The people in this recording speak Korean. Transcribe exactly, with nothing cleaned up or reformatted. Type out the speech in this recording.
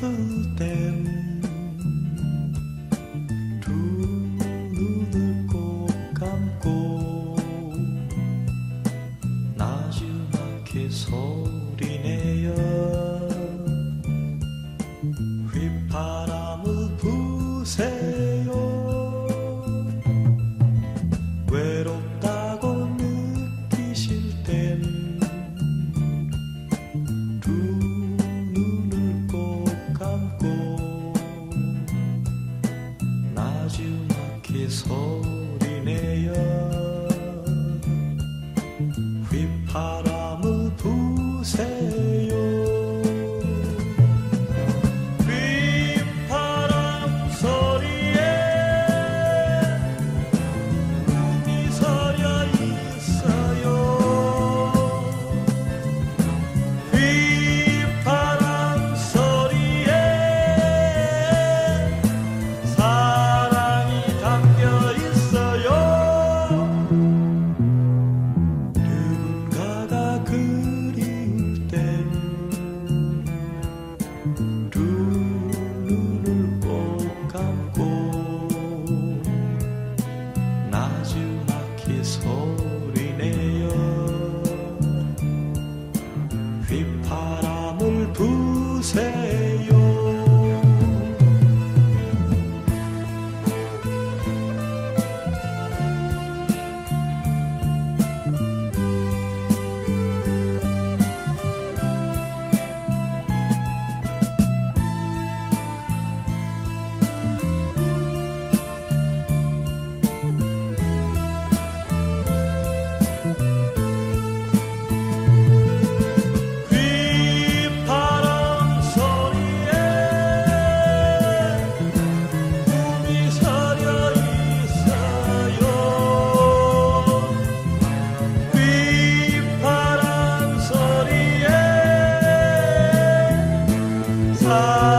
땐 두 눈을 꼭 감고 나지막히 소리내어 휘파람을 부세요. 외롭다고 느끼실 땐 두 눈을 꼭 감고 나지막히 소리내어 휘파람을 부세요. 휘파람 소리에 꿈이 서려 있어요. 휘파람 소리에 사랑이 담겨 있어요. 누군가가 그리울 땐 두 눈을 꼭 감고 나지막히 소리내어 휘파람을 부세요. 휘파람 소리에 꿈이 서려 있어요. 휘파람 소리에 사